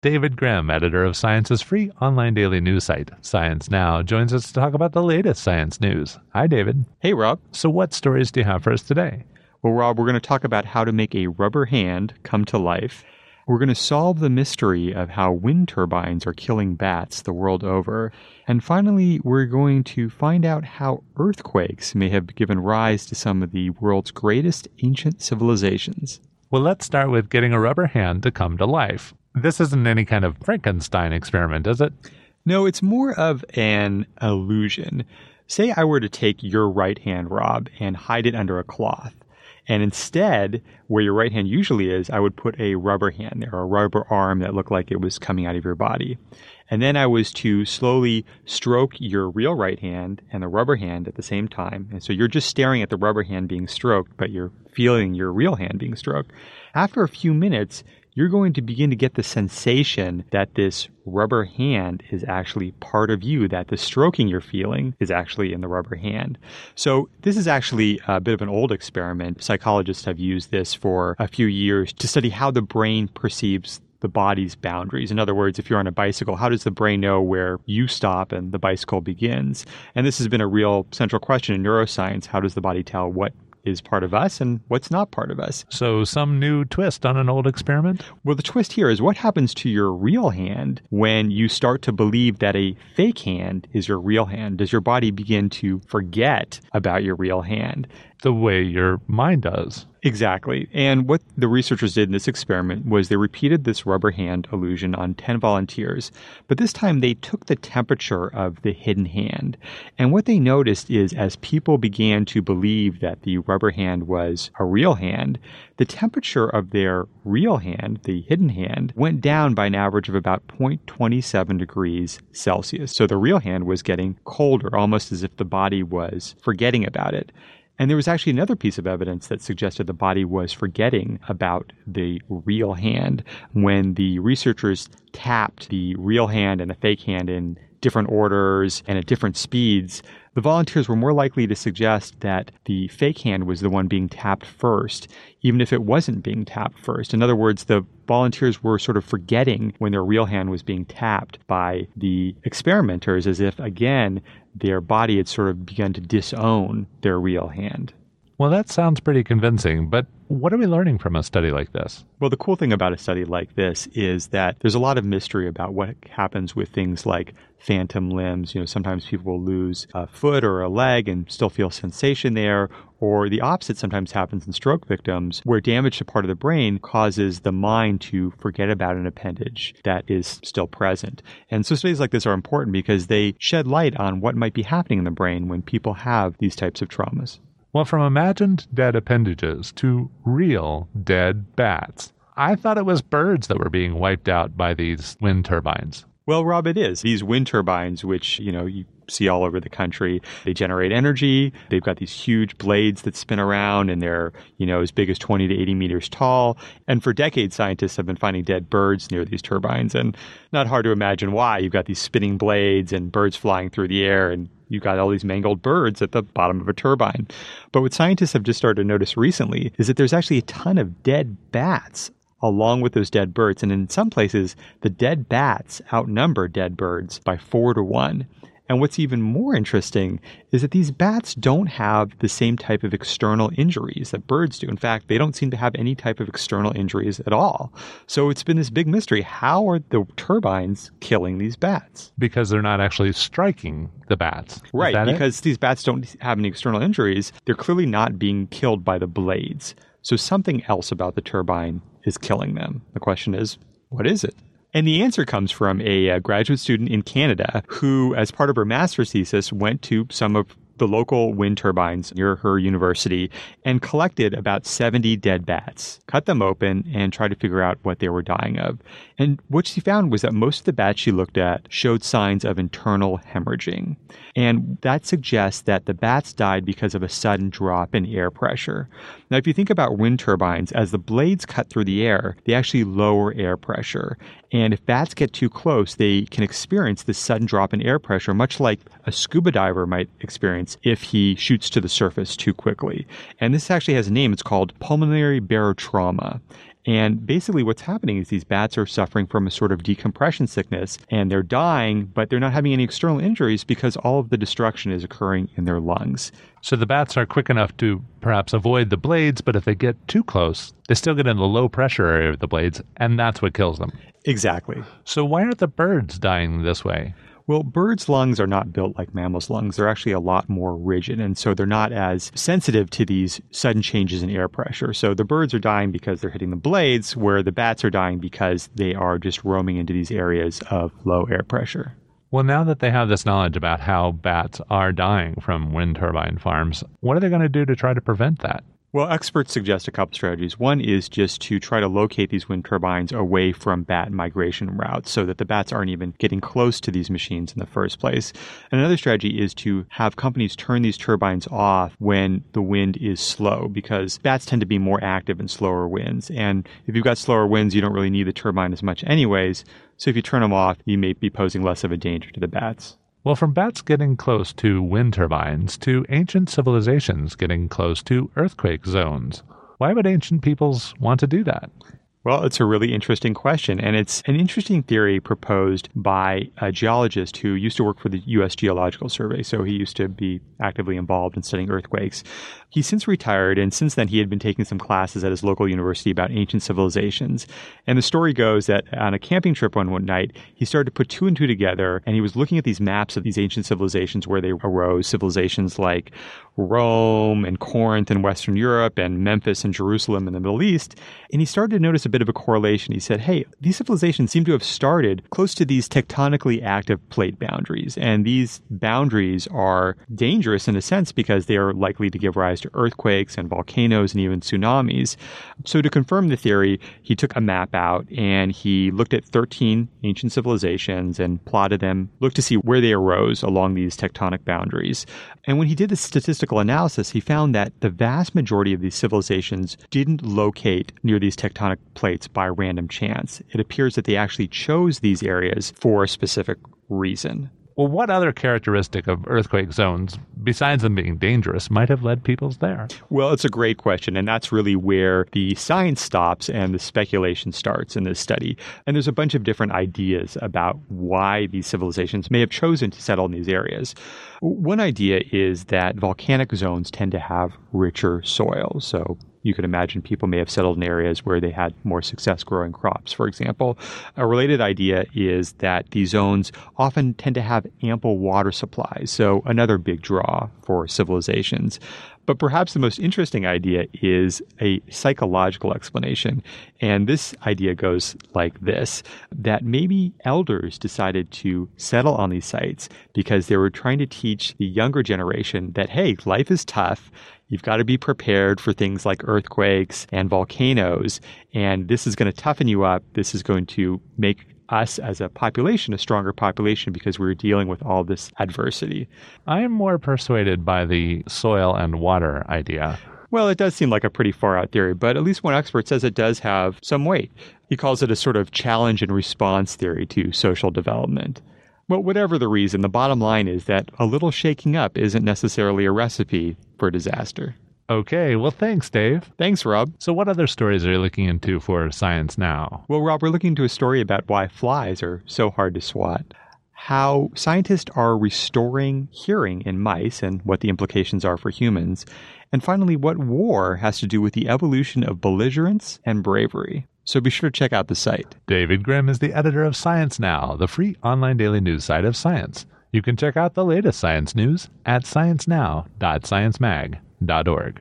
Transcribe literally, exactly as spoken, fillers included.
David Grimm, editor of Science's free online daily news site, Science Now, joins us to talk about the latest science news. Hi, David. Hey, Rob. So what stories do you have for us today? Well, Rob, we're going to talk about how to make a rubber hand come to life. We're going to solve the mystery of how wind turbines are killing bats the world over. And finally, we're going to find out how earthquakes may have given rise to some of the world's greatest ancient civilizations. Well, let's start with getting a rubber hand to come to life. This isn't any kind of Frankenstein experiment, is it? No, it's more of an illusion. Say I were to take your right hand, Rob, and hide it under a cloth. And instead, where your right hand usually is, I would put a rubber hand there, or a rubber arm that looked like it was coming out of your body. And then I was to slowly stroke your real right hand and the rubber hand at the same time. And so you're just staring at the rubber hand being stroked, but you're feeling your real hand being stroked. After a few minutes, you're going to begin to get the sensation that this rubber hand is actually part of you, that the stroking you're feeling is actually in the rubber hand. So this is actually a bit of an old experiment. Psychologists have used this for a few years to study how the brain perceives the body's boundaries. In other words, if you're on a bicycle, how does the brain know where you stop and the bicycle begins? And this has been a real central question in neuroscience. How does the body tell what is part of us and what's not part of us? So some new twist on an old experiment? Well, the twist here is what happens to your real hand when you start to believe that a fake hand is your real hand? Does your body begin to forget about your real hand? The way your mind does. Exactly. And what the researchers did in this experiment was they repeated this rubber hand illusion on ten volunteers, but this time they took the temperature of the hidden hand. And what they noticed is as people began to believe that the rubber hand was a real hand, the temperature of their real hand, the hidden hand, went down by an average of about zero point two seven degrees Celsius. So the real hand was getting colder, almost as if the body was forgetting about it. And there was actually another piece of evidence that suggested the body was forgetting about the real hand. When the researchers tapped the real hand and the fake hand in different orders and at different speeds, the volunteers were more likely to suggest that the fake hand was the one being tapped first, even if it wasn't being tapped first. In other words, the volunteers were sort of forgetting when their real hand was being tapped by the experimenters, as if, again, their body had sort of begun to disown their real hand. Well, that sounds pretty convincing, but what are we learning from a study like this? Well, the cool thing about a study like this is that there's a lot of mystery about what happens with things like phantom limbs. You know, sometimes people will lose a foot or a leg and still feel sensation there, or the opposite sometimes happens in stroke victims, where damage to part of the brain causes the mind to forget about an appendage that is still present. And so studies like this are important because they shed light on what might be happening in the brain when people have these types of traumas. Well, from imagined dead appendages to real dead bats, I thought it was birds that were being wiped out by these wind turbines. Well, Rob, it is. These wind turbines, which, you know, you see all over the country, they generate energy. They've got these huge blades that spin around and they're, you know, as big as twenty to eighty meters tall. And for decades, scientists have been finding dead birds near these turbines. And not hard to imagine why. You've got these spinning blades and birds flying through the air, and you've got all these mangled birds at the bottom of a turbine. But what scientists have just started to notice recently is that there's actually a ton of dead bats along with those dead birds. And in some places, the dead bats outnumber dead birds by four to one. And what's even more interesting is that these bats don't have the same type of external injuries that birds do. In fact, they don't seem to have any type of external injuries at all. So it's been this big mystery. How are the turbines killing these bats? Because they're not actually striking the bats. Right, because it? these bats don't have any external injuries. They're clearly not being killed by the blades. So something else about the turbine is killing them. The question is, what is it? And the answer comes from a, a graduate student in Canada who, as part of her master's thesis, went to some of the local wind turbines near her university and collected about seventy dead bats, cut them open, and tried to figure out what they were dying of. And what she found was that most of the bats she looked at showed signs of internal hemorrhaging. And that suggests that the bats died because of a sudden drop in air pressure. Now, if you think about wind turbines, as the blades cut through the air, they actually lower air pressure. And if bats get too close, they can experience this sudden drop in air pressure, much like a scuba diver might experience if he shoots to the surface too quickly. And this actually has a name. It's called pulmonary barotrauma. And basically what's happening is these bats are suffering from a sort of decompression sickness, and they're dying, but they're not having any external injuries because all of the destruction is occurring in their lungs. So the bats are quick enough to perhaps avoid the blades, but if they get too close, they still get in the low pressure area of the blades, and that's what kills them. Exactly. So why aren't the birds dying this way? Well, birds' lungs are not built like mammals' lungs. They're actually a lot more rigid, and so they're not as sensitive to these sudden changes in air pressure. So the birds are dying because they're hitting the blades, where the bats are dying because they are just roaming into these areas of low air pressure. Well, now that they have this knowledge about how bats are dying from wind turbine farms, what are they going to do to try to prevent that? Well, experts suggest a couple strategies. One is just to try to locate these wind turbines away from bat migration routes so that the bats aren't even getting close to these machines in the first place. And another strategy is to have companies turn these turbines off when the wind is slow, because bats tend to be more active in slower winds. And if you've got slower winds, you don't really need the turbine as much anyways. So if you turn them off, you may be posing less of a danger to the bats. Well, from bats getting close to wind turbines to ancient civilizations getting close to earthquake zones, why would ancient peoples want to do that? Well, it's a really interesting question, and it's an interesting theory proposed by a geologist who used to work for the U S Geological Survey, so he used to be actively involved in studying earthquakes. He's since retired, and since then he had been taking some classes at his local university about ancient civilizations. And the story goes that on a camping trip one, one night, he started to put two and two together, and he was looking at these maps of these ancient civilizations where they arose, civilizations like Rome and Corinth in Western Europe and Memphis and Jerusalem in the Middle East, and he started to notice a bit of a correlation. He said, hey, these civilizations seem to have started close to these tectonically active plate boundaries, and these boundaries are dangerous in a sense because they are likely to give rise to earthquakes and volcanoes and even tsunamis. So to confirm the theory, he took a map out and he looked at thirteen ancient civilizations and plotted them, looked to see where they arose along these tectonic boundaries. And when he did the statistical analysis, he found that the vast majority of these civilizations didn't locate near these tectonic plates by random chance. It appears that they actually chose these areas for a specific reason. Well, what other characteristic of earthquake zones, besides them being dangerous, might have led peoples there? Well, it's a great question, and that's really where the science stops and the speculation starts in this study. And there's a bunch of different ideas about why these civilizations may have chosen to settle in these areas. One idea is that volcanic zones tend to have richer soil, so you could imagine people may have settled in areas where they had more success growing crops, for example. A related idea is that these zones often tend to have ample water supplies, so another big draw for civilizations. But perhaps the most interesting idea is a psychological explanation. And this idea goes like this, that maybe elders decided to settle on these sites because they were trying to teach the younger generation that, hey, life is tough. You've got to be prepared for things like earthquakes and volcanoes. And this is going to toughen you up. This is going to make us as a population a stronger population because we're dealing with all this adversity. I am more persuaded by the soil and water idea. Well, it does seem like a pretty far out theory, but at least one expert says it does have some weight. He calls it a sort of challenge and response theory to social development. But whatever the reason, the bottom line is that a little shaking up isn't necessarily a recipe for disaster. Okay, well, thanks, Dave. Thanks, Rob. So what other stories are you looking into for Science Now? Well, Rob, we're looking into a story about why flies are so hard to swat, how scientists are restoring hearing in mice and what the implications are for humans, and finally, what war has to do with the evolution of belligerence and bravery. So be sure to check out the site. David Grimm is the editor of Science Now, the free online daily news site of science. You can check out the latest science news at sciencenow dot sciencemag dot org.